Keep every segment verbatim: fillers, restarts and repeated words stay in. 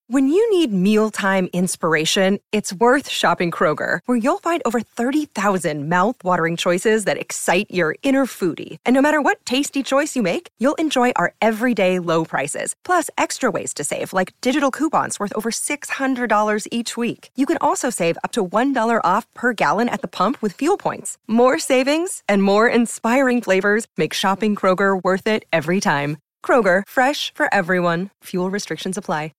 When you need mealtime inspiration, it's worth shopping Kroger, where you'll find over thirty thousand mouth-watering choices that excite your inner foodie. And no matter what tasty choice you make, you'll enjoy our everyday low prices, plus extra ways to save, like digital coupons worth over six hundred dollars each week. You can also save up to one dollar off per gallon at the pump with fuel points. More savings and more inspiring flavors make shopping Kroger worth it every time. Kroger, fresh for everyone. Fuel restrictions apply.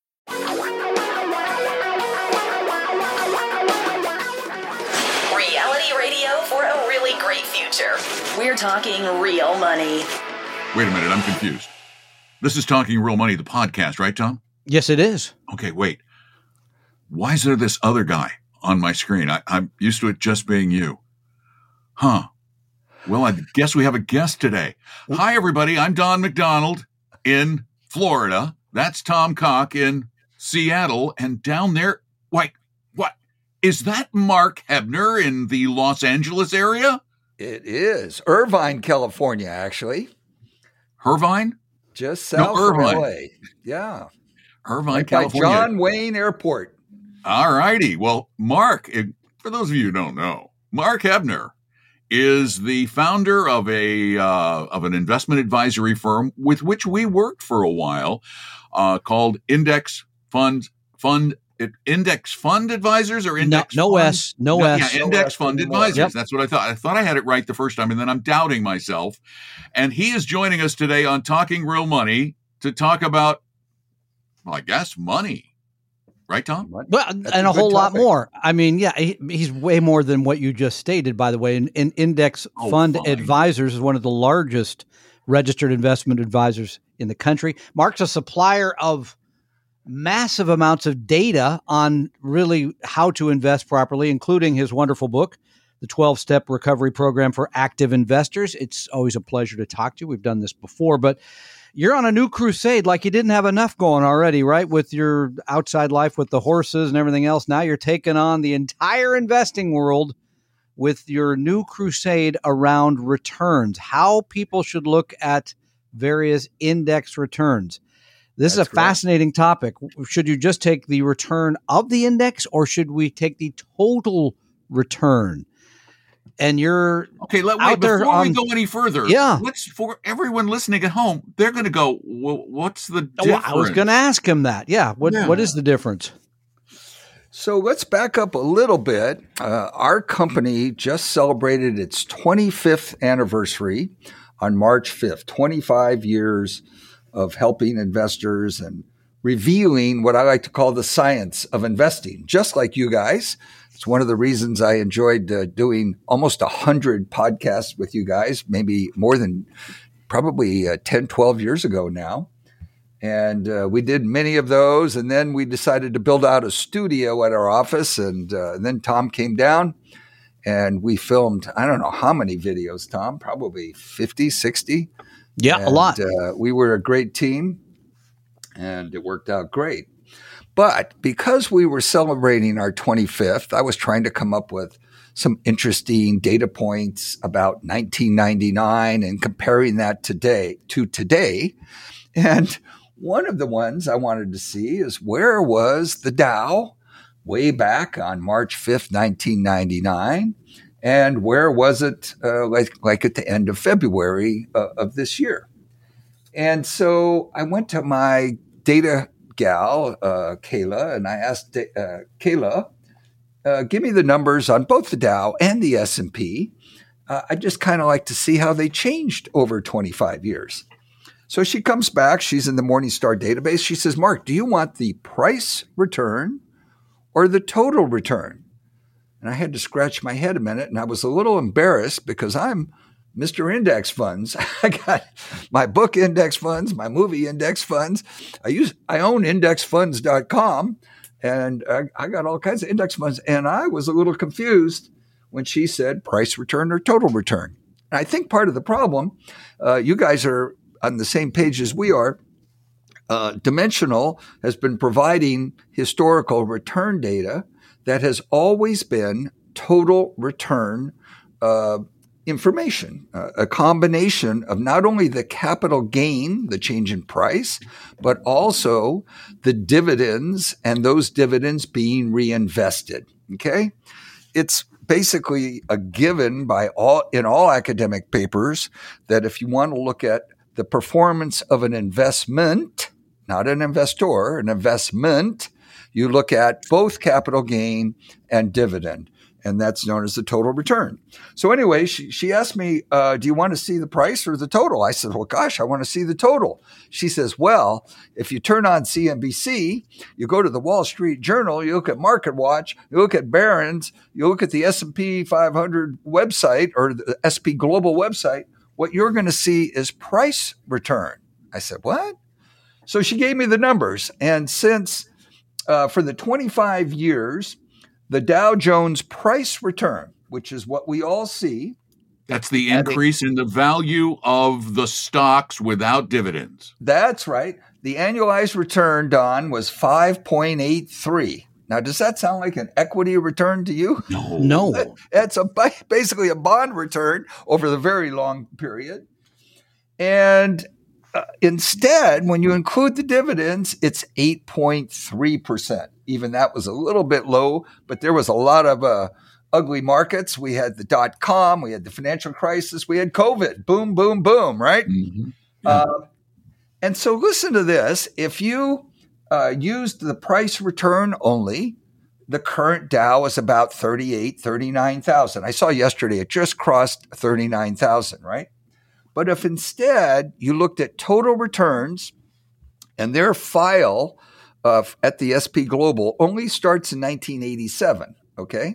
We're talking real money. Wait a minute, I'm confused. This is Talking Real Money, the podcast, right, Tom? Yes, it is. Okay, wait. Why is there this other guy on my screen? I, I'm used to it just being you. Huh. Well, I guess we have a guest today. Hi, everybody. I'm Don McDonald in Florida. That's Tom Cock in Seattle. And down there, wait, what? Is that Mark Hebner in the Los Angeles area? It is. Irvine, California, actually. Irvine? Just south no, of L A. Yeah. Irvine, like California. By John Wayne Airport. All righty. Well, Mark, for those of you who don't know, Mark Hebner is the founder of a uh, of an investment advisory firm with which we worked for a while, uh, called Index Fund Fund Index Fund Advisors or Index no, no Fund? S no, no S yeah Index no Fund S Advisors. Yep. That's what I thought. I thought I had it right the first time, and then I'm doubting myself. And he is joining us today on Talking Real Money to talk about, well, I guess money. Right, Tom? Well, That's and a a whole good lot topic. more. I mean, yeah, he, he's way more than what you just stated, by the way. And, and Index Oh, Fund fine. Advisors is one of the largest registered investment advisors in the country. Mark's a supplier of massive amounts of data on really how to invest properly, including his wonderful book, The twelve-Step Recovery Program for Active Investors. It's always a pleasure to talk to you. We've done this before, but you're on a new crusade like you didn't have enough going already, right? With your outside life with the horses and everything else. Now you're taking on the entire investing world with your new crusade around returns, how people should look at various index returns. This That's is a correct. fascinating topic. Should you just take the return of the index or should we take the total return? And you're Okay, let, out wait, there before we on- go any further, Yeah. let's, for everyone listening at home, they're going to go, well, what's the Oh, difference? I was going to ask him that. Yeah. What Yeah. What is the difference? So let's back up a little bit. Uh, our company just celebrated its twenty-fifth anniversary on March fifth, twenty-five years of helping investors and revealing what I like to call the science of investing, just like you guys. It's one of the reasons I enjoyed uh, doing almost one hundred podcasts with you guys, maybe more than probably uh, ten, twelve years ago now. And uh, we did many of those. And then we decided to build out a studio at our office. And, uh, and then Tom came down and we filmed, I don't know how many videos, Tom, probably fifty, sixty. Yeah, And, a lot. Uh, we were a great team and it worked out great. But because we were celebrating our twenty-fifth, I was trying to come up with some interesting data points about nineteen ninety-nine and comparing that today to today. And one of the ones I wanted to see is where was the Dow way back on March fifth, nineteen ninety-nine? And where was it uh, like, like at the end of February uh, of this year? And so I went to my data gal, uh, Kayla, and I asked uh, Kayla, uh, give me the numbers on both the Dow and the S and P. Uh, I just kind of like to see how they changed over twenty-five years. So she comes back. She's in the Morningstar database. She says, Mark, do you want the price return or the total return? And I had to scratch my head a minute, and I was a little embarrassed because I'm Mister Index Funds. I got my book index funds, my movie index funds. I use I own index funds dot com, and I, I got all kinds of index funds. And I was a little confused when she said price return or total return. And I think part of the problem, uh, you guys are on the same page as we are. Uh, Dimensional has been providing historical return data that has always been total return uh, information, uh, a combination of not only the capital gain, the change in price, but also the dividends and those dividends being reinvested. Okay. It's basically a given by all in all academic papers that if you want to look at the performance of an investment, not an investor, an investment, you look at both capital gain and dividend. And that's known as the total return. So anyway, she, she asked me, uh, do you want to see the price or the total? I said, well, gosh, I want to see the total. She says, well, if you turn on C N B C, you go to the Wall Street Journal, you look at MarketWatch, you look at Barron's, you look at the S and P five hundred website or the S and P Global website, what you're going to see is price return. I said, what? So she gave me the numbers. And since uh, for the twenty-five years, the Dow Jones price return, which is what we all see. That's the increase in the value of the stocks without dividends. That's right. The annualized return, Don, was five point eight three. Now, does that sound like an equity return to you? No. No. It's a, basically a bond return over the very long period. And uh, instead, when you include the dividends, it's eight point three percent. Even that was a little bit low, but there was a lot of uh, ugly markets. We had the dot-com, we had the financial crisis, we had COVID. Boom, boom, boom, right? Mm-hmm. Yeah. Uh, and so listen to this. If you uh, used the price return only, the current Dow is about thirty-eight, thirty-nine thousand. I saw yesterday it just crossed thirty-nine thousand, right? But if instead you looked at total returns and their file Uh, at the S and P Global only starts in nineteen eighty-seven, okay?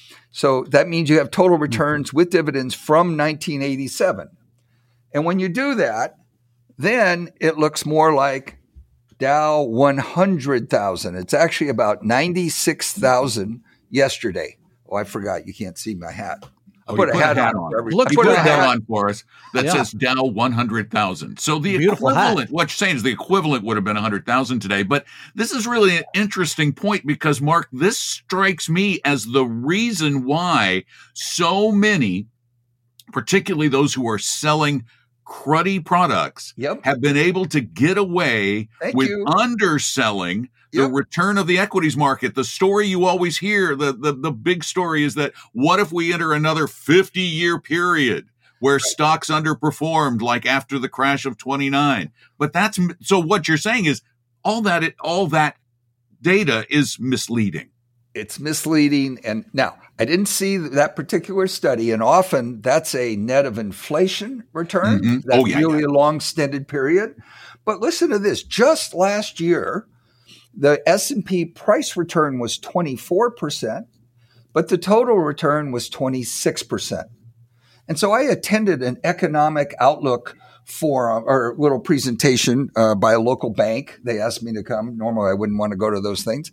So that means you have total returns with dividends from nineteen eighty-seven. And when you do that, then it looks more like Dow one hundred thousand. It's actually about ninety-six thousand yesterday. Oh, I forgot. You can't see my hat. I Oh, put, you a, put hat a hat on. on. For every, Look, I You put put a a hat hat on for us that Yeah. says Dow one hundred thousand. So the Beautiful equivalent, hat. what you're saying is the equivalent would have been one hundred thousand today. But this is really an interesting point because, Mark, this strikes me as the reason why so many, particularly those who are selling cruddy products, Yep. have been able to get away Thank with you. underselling the Yep. return of the equities market. The story you always hear, the, the, the big story is that what if we enter another fifty-year period where stocks underperformed like after the crash of twenty-nine? But that's so what you're saying is all that it, all that data is misleading. It's misleading. And now I didn't see that particular study. And often that's a net of inflation return. Mhm. That's Oh, yeah, really yeah. a long extended period. But listen to this. Just last year, the S and P price return was twenty-four percent, but the total return was twenty-six percent. And so I attended an economic outlook forum or little presentation uh, by a local bank. They asked me to come. Normally, I wouldn't want to go to those things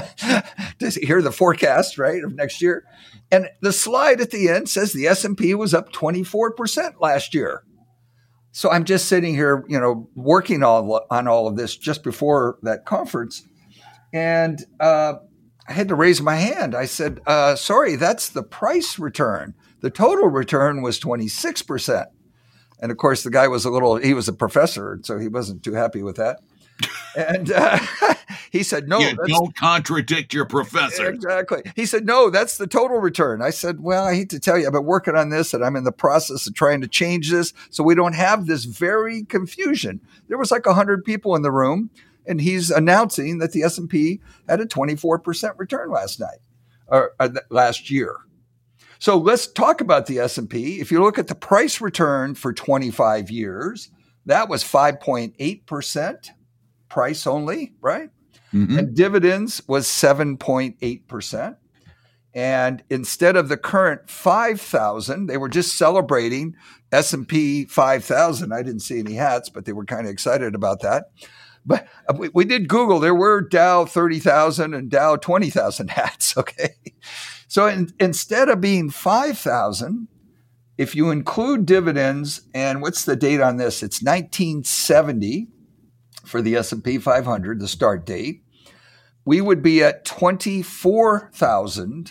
to hear the forecast, right, of next year. And the slide at the end says the S and P was up twenty-four percent last year. So I'm just sitting here, you know, working all, on all of this just before that conference. And uh, I had to raise my hand. I said, uh, sorry, that's the price return. The total return was twenty-six percent. And of course, the guy was a little, he was a professor, so he wasn't too happy with that. And uh, he said, no. you that's, don't contradict your professor. Exactly. He said, no, that's the total return. I said, well, I hate to tell you, I've been working on this and I'm in the process of trying to change this so we don't have this very confusion. There was like one hundred people in the room, and he's announcing that the S and P had a twenty-four percent return last night or uh, last year. So let's talk about the S and P. If you look at the price return for twenty-five years, that was five point eight percent price only, right? Mhm. And dividends was seven point eight percent. And instead of the current five thousand, they were just celebrating S and P five thousand. I didn't see any hats, but they were kind of excited about that. But we, we did Google. There were Dow thirty thousand and Dow twenty thousand hats, okay? So in, instead of being five thousand, if you include dividends, and what's the date on this? It's nineteen seventy for the S and P five hundred, the start date. We would be at twenty-four thousand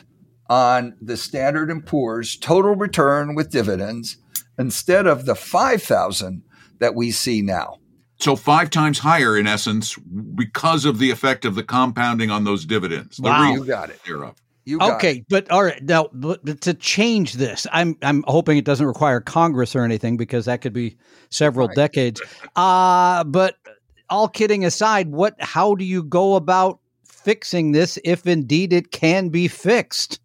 on the Standard and Poor's total return with dividends instead of the five thousand that we see now. So five times higher, in essence, because of the effect of the compounding on those dividends. The Wow. real You got it. thereof. You got Okay, it. but all right, now but to change this, I'm I'm hoping it doesn't require Congress or anything because that could be several Right. decades. Uh but all kidding aside, what how do you go about fixing this if indeed it can be fixed?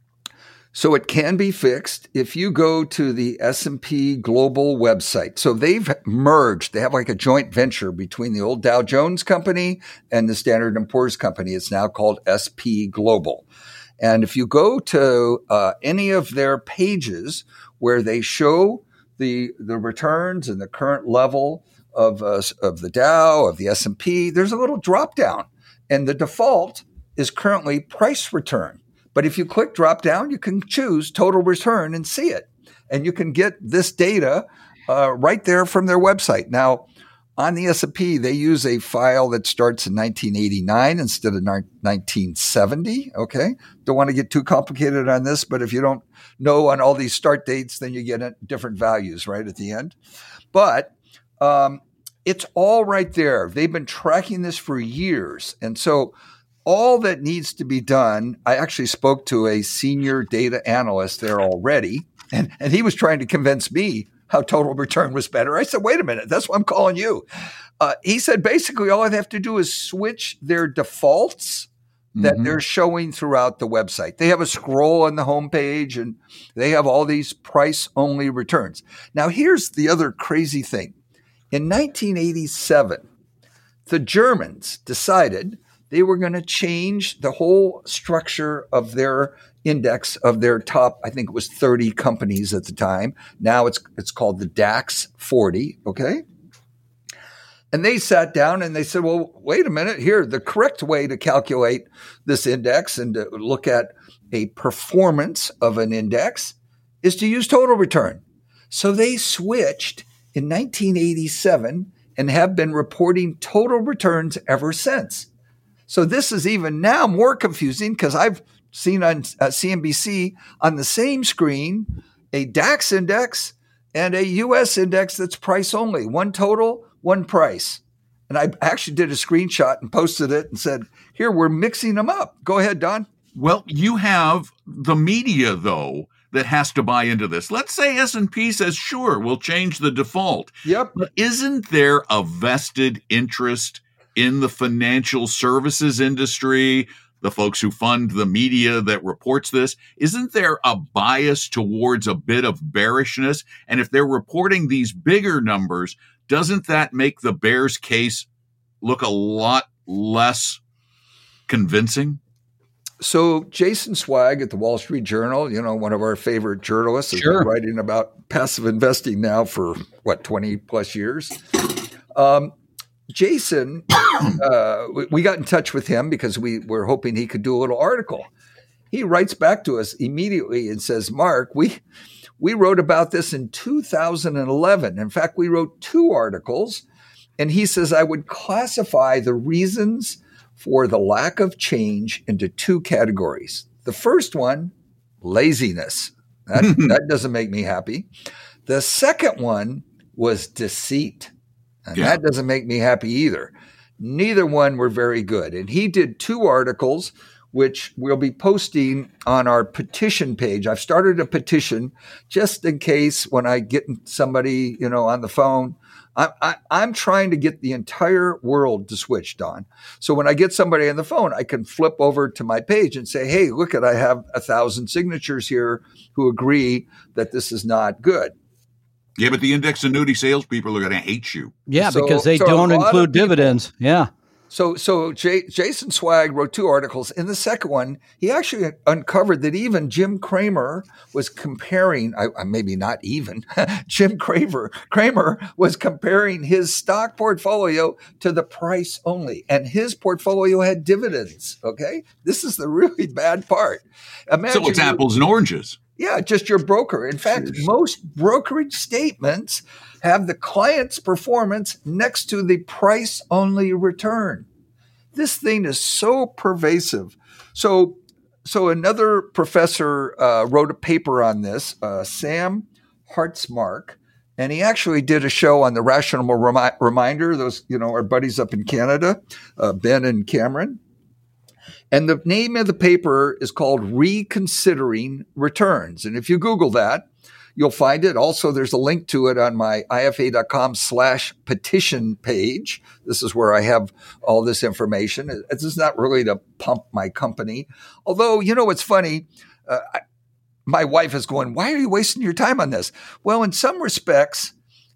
So it can be fixed if you go to the S and P Global website. So they've merged. They have like a joint venture between the old Dow Jones company and the Standard and Poor's company. It's now called S P Global. And if you go to uh, any of their pages where they show the the returns and the current level of uh, of the Dow, of the S and P, there's a little drop down, and the default is currently price return. But if you click drop down, you can choose total return and see it. And you can get this data uh, right there from their website. Now, on the S and P, they use a file that starts in nineteen eighty-nine instead of nineteen seventy. Okay. Don't want to get too complicated on this, but if you don't know on all these start dates, then you get different values right at the end. But um, it's all right there. They've been tracking this for years. And so all that needs to be done, I actually spoke to a senior data analyst there already, and, and he was trying to convince me how total return was better. I said, wait a minute, that's why I'm calling you. Uh, he said, basically, all I have to do is switch their defaults that Mhm. they're showing throughout the website. They have a scroll on the homepage, and they have all these price-only returns. Now, here's the other crazy thing. In nineteen eighty-seven, the Germans decided they were going to change the whole structure of their index of their top, I think it was thirty companies at the time. Now it's it's called the DAX forty, okay? And they sat down and they said, well, wait a minute here. The correct way to calculate this index and to look at a performance of an index is to use total return. So they switched in nineteen eighty-seven and have been reporting total returns ever since. So this is even now more confusing because I've seen on uh, C N B C on the same screen a DAX index and a U S index that's price only, one total, one price. And I actually did a screenshot and posted it and said, here, we're mixing them up. Go ahead, Don. Well, you have the media, though, that has to buy into this. Let's say S and P says, sure, we'll change the default. Yep. But isn't there a vested interest in the financial services industry, the folks who fund the media that reports this? Isn't there a bias towards a bit of bearishness? And if they're reporting these bigger numbers, doesn't that make the bears case look a lot less convincing? So Jason Swag at the Wall Street Journal, you know, one of our favorite journalists, has Sure. been writing about passive investing now for, what, twenty plus years. Um, Jason, uh, we, we got in touch with him because we were hoping he could do a little article. He writes back to us immediately and says, Mark, we we wrote about this in two thousand eleven. In fact, we wrote two articles. And he says, I would classify the reasons for the lack of change into two categories. The first one, laziness. That, that doesn't make me happy. The second one was deceit. And Yeah. that doesn't make me happy either. Neither one were very good. And he did two articles, which we'll be posting on our petition page. I've started a petition just in case when I get somebody, you know, on the phone. I, I, I'm trying to get the entire world to switch, Don. So when I get somebody on the phone, I can flip over to my page and say, hey, look at, I have a thousand signatures here who agree that this is not good. Yeah, but the index annuity salespeople are going to hate you. Yeah, So- because they so a don't lot of include people- dividends. Yeah. So, so J- Jason Swag wrote two articles. In the second one, he actually uncovered that even Jim Cramer was comparing, I, I maybe not even, Jim Cramer, Cramer was comparing his stock portfolio to the price only, and his portfolio had dividends. Okay, this is the really bad part. Imagine So it's you- apples and oranges. Yeah, just your broker. In fact, most brokerage statements have the client's performance next to the price-only return. This thing is so pervasive. So so another professor uh, wrote a paper on this, uh, Sam Hartzmark, and he actually did a show on the Rational Remi- Reminder. Those, you know, our buddies up in Canada, uh, Ben and Cameron. And the name of the paper is called Reconsidering Returns. And if you Google that, you'll find it. Also, there's a link to it on my ifa.com slash petition page. This is where I have all this information. This is not really to pump my company. Although, you know, what's funny. Uh, I, my wife is going, why are you wasting your time on this? Well, in some respects,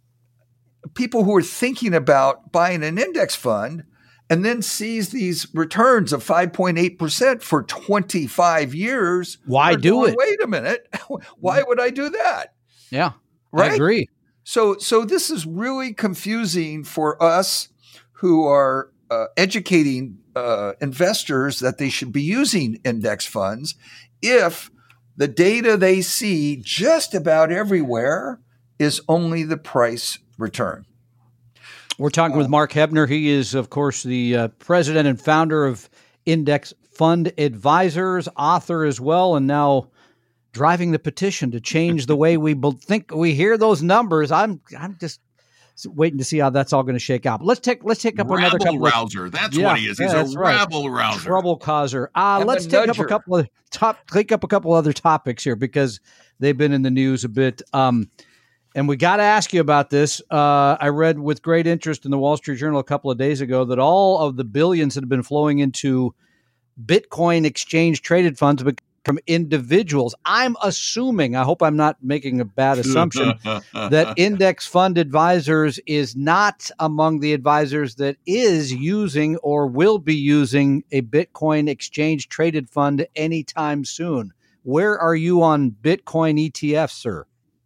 people who are thinking about buying an index fund and then sees these returns of five point eight percent for twenty-five years. Why do going, it? Wait a minute. Why would I do that? Yeah, right? I agree. So, so this is really confusing for us who are uh, educating uh, investors that they should be using index funds if the data they see just about everywhere is only the price return. We're talking with Mark Hebner. He is, of course, the uh, president and founder of Index Fund Advisors, author as well, and now driving the petition to change the way we think we hear those numbers. I'm I'm just waiting to see how that's all going to shake out. But let's take let's take up rabble another couple rouser. Of, that's yeah, what he is. He's yeah, a right. rabble rouser, trouble causer. Uh, let's take nudger. up a couple of top take up a couple other topics here because they've been in the news a bit. Um, And we got to ask you about this. Uh, I read with great interest in the Wall Street Journal a couple of days ago that all of the billions that have been flowing into Bitcoin exchange traded funds from individuals. I'm assuming, I hope I'm not making a bad assumption, that Index Fund Advisors is not among the advisors that is using or will be using a Bitcoin exchange traded fund anytime soon. Where are you on Bitcoin E T Fs, sir?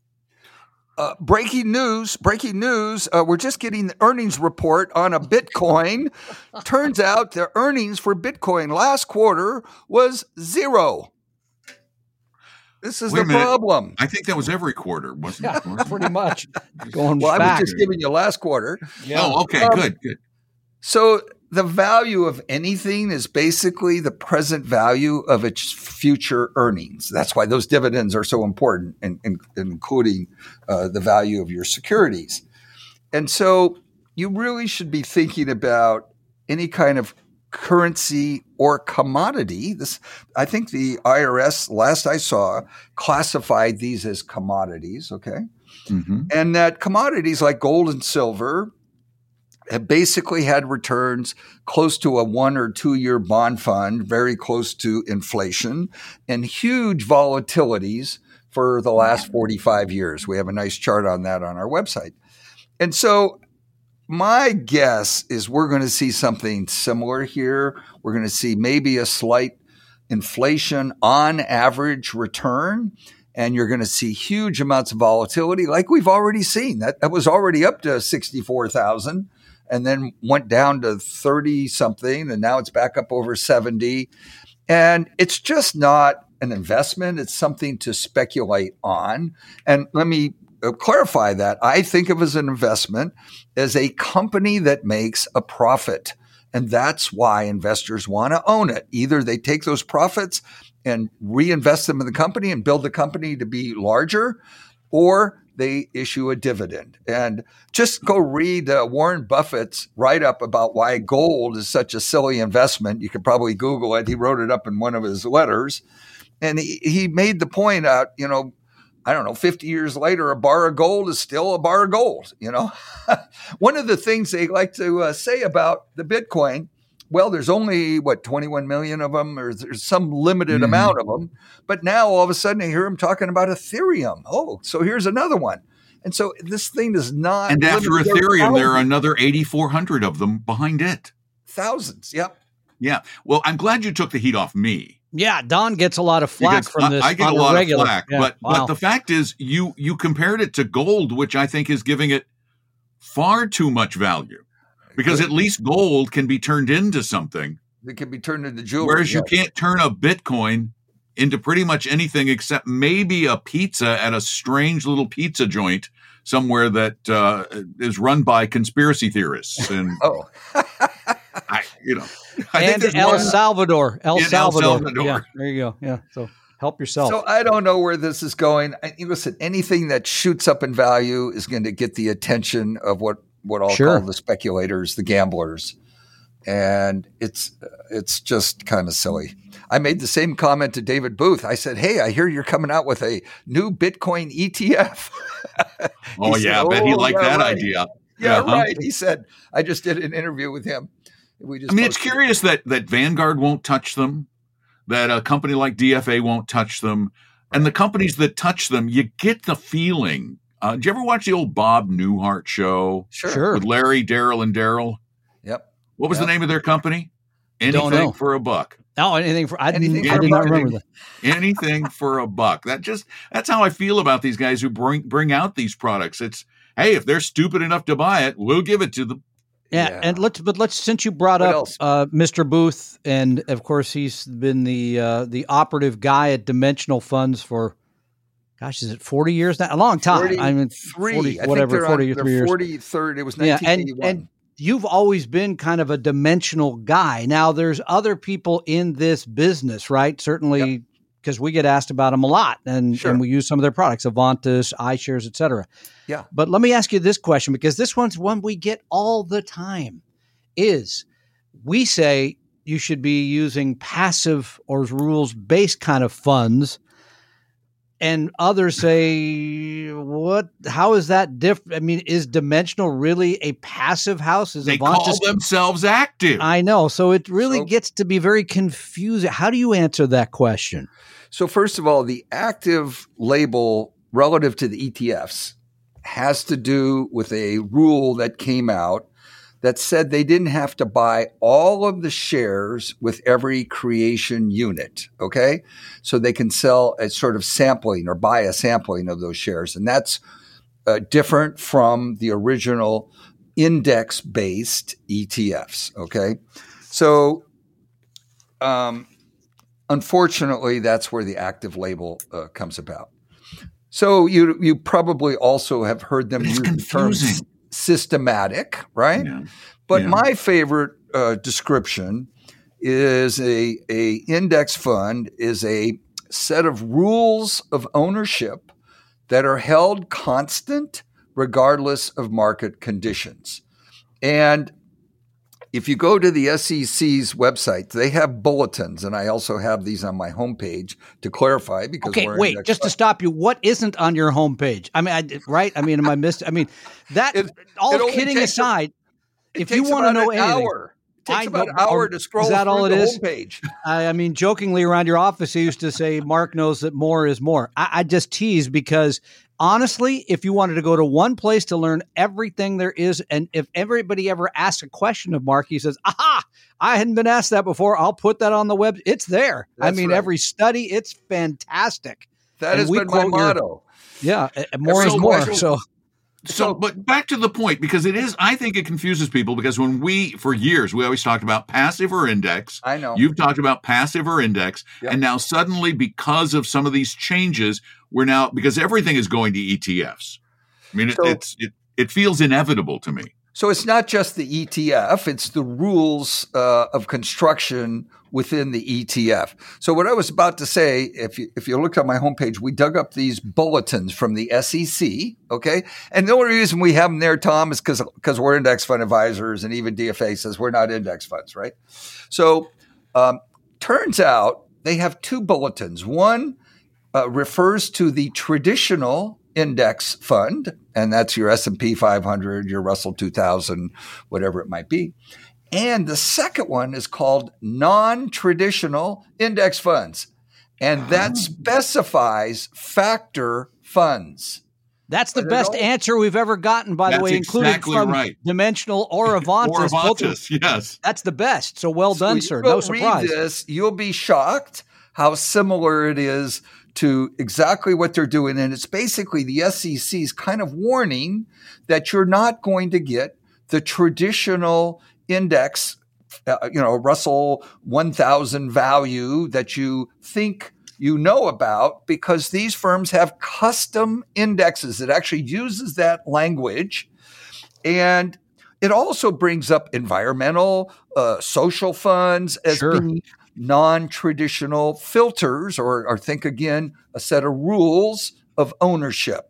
Uh, breaking news, breaking news. Uh, we're just getting the earnings report on a Bitcoin. Turns out the earnings for Bitcoin last quarter was zero. This is Wait the a minute. problem. I think that was every quarter, wasn't Yeah, it? Wasn't it? pretty much. Going Well, I back. was just giving you last quarter. Oh, okay, Um, good, good. So the value of anything is basically the present value of its future earnings. That's why those dividends are so important, in, in, including uh, the value of your securities. And so you really should be thinking about any kind of currency or commodity. This, I think the I R S, last I saw, classified these as commodities, okay? Mm-hmm. And that commodities like gold and silver have basically had returns close to a one or two year bond fund, very close to inflation, and huge volatilities for the last forty-five years. We have a nice chart on that on our website. And so my guess is we're going to see something similar here. We're going to see maybe a slight inflation on average return, and you're going to see huge amounts of volatility like we've already seen. That, that was already up to sixty-four thousand. And then went down to thirty something, and now it's back up over seventy. And it's just not an investment. It's something to speculate on. And let me clarify that. I think of as an investment as a company that makes a profit. And that's why investors want to own it. Either they take those profits and reinvest them in the company and build the company to be larger, or they issue a dividend. And just go read uh, Warren Buffett's write-up about why gold is such a silly investment. You could probably Google it. He wrote it up in one of his letters. And he, he made the point out, you know, I don't know, fifty years later, a bar of gold is still a bar of gold, you know. One of the things they like to uh, say about the Bitcoin, well, there's only, what, twenty-one million of them, or there's some limited mm-hmm. amount of them. But now all of a sudden I hear them talking about Ethereum. Oh, so here's another one. And so this thing is not. And after Ethereum, there are another eighty-four hundred of them behind it. Thousands. Yep. Yeah. Well, I'm glad you took the heat off me. Yeah, Don gets a lot of flack because from this. I, I get on a lot regular. of flack, yeah, but wow. but the fact is, you you compared it to gold, which I think is giving it far too much value, because at least gold can be turned into something. It can be turned into jewelry. Whereas yes. you can't turn a Bitcoin into pretty much anything except maybe a pizza at a strange little pizza joint somewhere that uh, is run by conspiracy theorists. And oh. I, you know, I and think there's El one Salvador. El in El Salvador. Salvador. Yeah, there you go. Yeah. So help yourself. So I don't know where this is going. I, listen, anything that shoots up in value is going to get the attention of what, what I'll Sure. call the speculators, the gamblers. And it's it's just kind of silly. I made the same comment to David Booth. I said, hey, I hear you're coming out with a new Bitcoin E T F. Oh, said, yeah. I bet he "Oh, liked yeah, that right. idea. Yeah, Uh-huh. right. He said, I just did an interview with him. We just I mean, it's posted it. curious that that Vanguard won't touch them, that a company like D F A won't touch them, and the companies that touch them, you get the feeling. Uh, did you ever watch the old Bob Newhart show Sure. Sure. with Larry, Daryl, and Daryl? Yep. What was Yep. the name of their company? Don't Anything know. for a buck. Oh, anything for I Anything didn't. for I a did not buck. remember that. Anything for a buck. That just that's how I feel about these guys who bring bring out these products. It's hey, if they're stupid enough to buy it, we'll give it to them. Yeah, Yeah. and let's but let's since you brought What up else? uh, Mister Booth, and of course he's been the uh, the operative guy at Dimensional Funds for, gosh, is it forty years now? A long time. I mean, Three. forty, I whatever, think they're forty on or their three years. forty-third. It was Yeah, nineteen and eighty-one. and you've always been kind of a dimensional guy. Now there's other people in this business, right? Certainly, because we get asked about them a lot, and Sure. and we use some of their products, Avantis, iShares, et cetera. Yeah. But let me ask you this question, because this one's one we get all the time. Is we say you should be using passive or rules-based kind of funds, and others say, what? How is that different? I mean, is Dimensional really a passive house? Is They Avantis- call themselves active. I know. So it really So- gets to be very confusing. How do you answer that question? So first of all, the active label relative to the E T Fs has to do with a rule that came out that said they didn't have to buy all of the shares with every creation unit. Okay. So they can sell a sort of sampling or buy a sampling of those shares. And that's uh, different from the original index based E T Fs. Okay. So, um, unfortunately, that's where the active label uh, comes about. So you you probably also have heard them It's use the term confusing. s- systematic, right? Yeah. But Yeah. my favorite uh, description is a a index fund is a set of rules of ownership that are held constant regardless of market conditions. And if you go to the S E C's website, they have bulletins, and I also have these on my homepage to clarify because Okay, we're wait, index just to fund. stop you, what isn't on your homepage? I mean, I, right? I mean, am I missed? I mean, that, It- all it only kidding takes a- aside, It if you takes want to about know an anything, hour. It takes I about know- an hour or- to scroll is that through all it the is? homepage. I, I mean, jokingly around your office, he used to say, Mark knows that more is more. I, I just tease because honestly, if you wanted to go to one place to learn everything there is, and if everybody ever asks a question of Mark, he says, aha, I hadn't been asked that before. I'll put that on the web. It's there. I That's mean, right. every study, it's fantastic. That And has we been my quote your- motto. Yeah, uh, more is So- more. so- So So, but back to the point, because it is, I think it confuses people because when we, for years, we always talked about passive or index. I know. You've talked about passive or index. Yep. And now suddenly, because of some of these changes, we're now, because everything is going to E T Fs. I mean, it, So- it's, it, it feels inevitable to me. So it's not just the E T F, it's the rules uh, of construction within the E T F. So what I was about to say, if you, if you looked at my homepage, we dug up these bulletins from the S E C, okay? And the only reason we have them there, Tom, is because because we're index fund advisors, and even D F A says we're not index funds, right? So um, turns out they have two bulletins. One uh, refers to the traditional index fund, and that's your S and P five hundred, your Russell two thousand, whatever it might be. And the second one is called non-traditional index funds, and that specifies factor funds. that's the But it best all- answer we've ever gotten, by the That's way, including exactly from right. Dimensional or Avantis. Or Both of- Avantis, yes. That's the best. So well So done, you sir. go No surprise. Read this, you'll be shocked how similar it is to exactly what they're doing. And it's basically the S E C's kind of warning that you're not going to get the traditional index, uh, you know, Russell one thousand value that you think you know about, because these firms have custom indexes. It actually uses that language. And it also brings up environmental, uh, social funds as Sure. being non-traditional filters, or, or think again, a set of rules of ownership.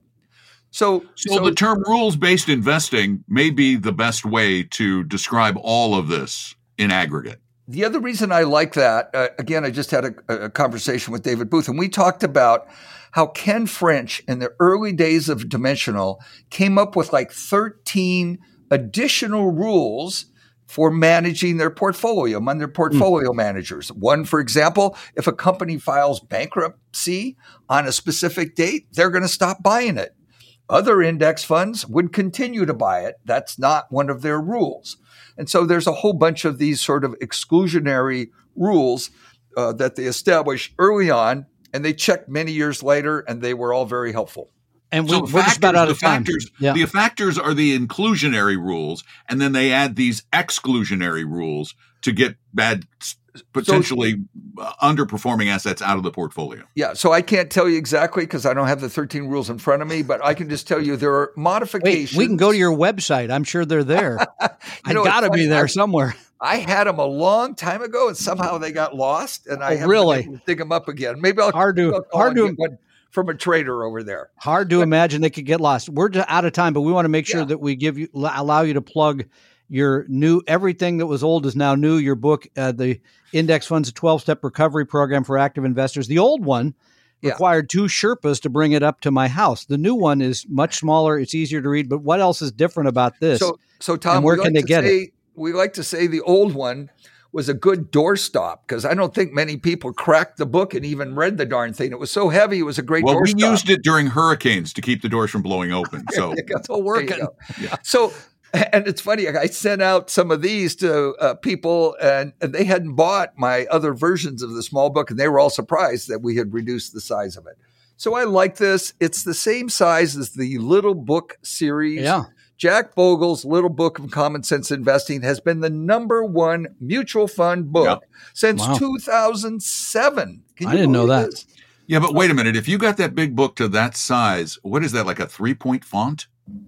So, So, the term rules-based investing may be the best way to describe all of this in aggregate. the other reason I like that, uh, again, I just had a, a conversation with David Booth, and we talked about how Ken French in the early days of Dimensional came up with like thirteen additional rules for managing their portfolio among their portfolio mm. managers. One, for example, if a company files bankruptcy on a specific date, they're going to stop buying it. Other index funds would continue to buy it. That's not one of their rules. And so there's a whole bunch of these sort of exclusionary rules uh, that they established early on, and they checked many years later, and they were all very helpful. And we, so we're factors, just about out of the time. Factors, yeah. The factors are the inclusionary rules, and then they add these exclusionary rules to get bad, potentially so, underperforming assets out of the portfolio. Yeah, so I can't tell you exactly because I don't have the thirteen rules in front of me, but I can just tell you there are modifications. Wait, we can go to your website. I'm sure they're there. I got to be there I, somewhere. I had them a long time ago, and somehow they got lost, and I oh, haven't really been able to dig them up again. Maybe I'll hard to I'll hard to one from a trader over there. Hard to but, imagine they could get lost. We're out of time, but we want to make sure yeah. that we give you allow you to plug your new everything that was old is now new. Your book, uh, the Index Funds, a twelve-step recovery program for active investors. The old one yeah. required two Sherpas to bring it up to my house. The new one is much smaller. It's easier to read. But what else is different about this? So, so Tom, and where can like they get say, it? We like to say the old one was a good doorstop because I don't think many people cracked the book and even read the darn thing. It was so heavy. It was a great well, doorstop. Well, we used it during hurricanes to keep the doors from blowing open. So it's all working. Yeah. So, and it's funny, I sent out some of these to uh, people and, and they hadn't bought my other versions of the small book, and they were all surprised that we had reduced the size of it. So I like this. It's the same size as the Little Book series. Yeah. Jack Bogle's Little Book of Common Sense Investing has been the number one mutual fund book yep. since wow. two thousand seven. Can I didn't know that. This? Yeah, but wait a minute. If you got that big book to that size, what is that, like a three-point font?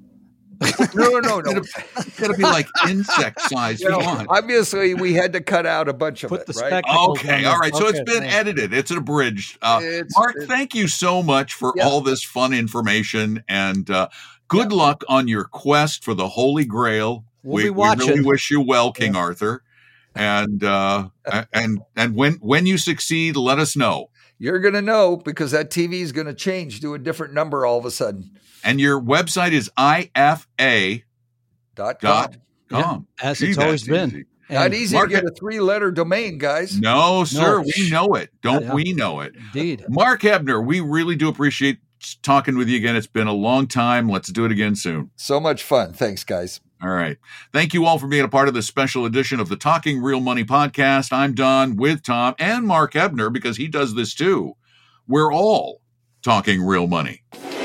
no, no, no. It's got to be like insect-sized you know, font. Obviously, we had to cut out a bunch of Put it, the right? Okay, all right. So okay, it's been man. edited. It's abridged. Uh, it's, Mark, it's, thank you so much for yeah. all this fun information, and uh, good yeah. luck on your quest for the Holy Grail. We'll we, be watching. we really wish you well, King yeah. Arthur. And uh, and and when when you succeed, let us know. You're going to know because that T V is going to change to a different number all of a sudden. And your website is I F A dot com. Yeah, as Gee, it's always been. Easy. Not easy Mark, to get a three-letter domain, guys. No, sir. No. We know it. Don't yeah. we know it? Indeed. Mark Ebner, we really do appreciate talking with you again. It's been a long time. Let's do it again soon. So much fun. Thanks, guys. All right. Thank you all for being a part of this special edition of the Talking Real Money podcast. I'm Don with Tom and Mark Ebner because he does this too. We're all talking real money.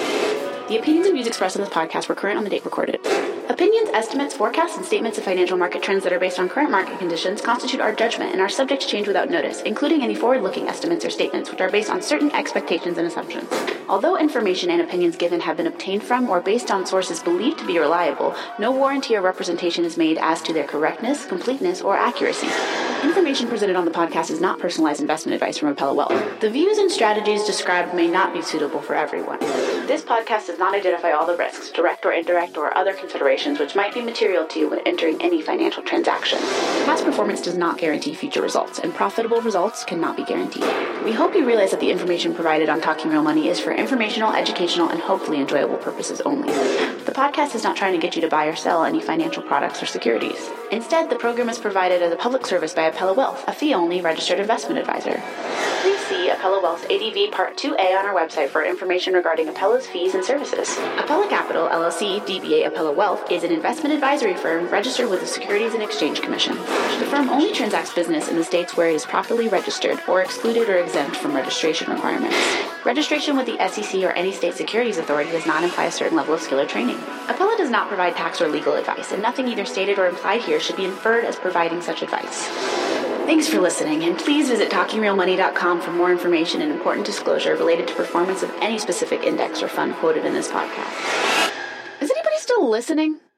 The opinions and views expressed on this podcast were current on the date recorded. Opinions, estimates, forecasts, and statements of financial market trends that are based on current market conditions constitute our judgment and are subject to change without notice, including any forward-looking estimates or statements which are based on certain expectations and assumptions. Although information and opinions given have been obtained from or based on sources believed to be reliable, no warranty or representation is made as to their correctness, completeness, or accuracy. Information presented on the podcast is not personalized investment advice from Apella Wealth. The views and strategies described may not be suitable for everyone. This podcast does not identify all the risks, direct or indirect, or other considerations which might be material to you when entering any financial transaction. Past performance does not guarantee future results, and profitable results cannot be guaranteed. We hope you realize that the information provided on Talking Real Money is for informational, educational, and hopefully enjoyable purposes only. The podcast is not trying to get you to buy or sell any financial products or securities. Instead, the program is provided as a public service by Apella Wealth, a fee-only registered investment advisor. Please see Apella Wealth's A D V Part two A on our website for information regarding Apella's fees and services. Apella Capital, L L C, D B A Apella Wealth, is an investment advisory firm registered with the Securities and Exchange Commission. The firm only transacts business in the states where it is properly registered or excluded or exempt from registration requirements. Registration with the S E C or any state securities authority does not imply a certain level of skill or training. Apella does not provide tax or legal advice, and nothing either stated or implied here should be inferred as providing such advice. Thanks for listening, and please visit talking real money dot com for more information and important disclosure related to performance of any specific index or fund quoted in this podcast. Is anybody still listening?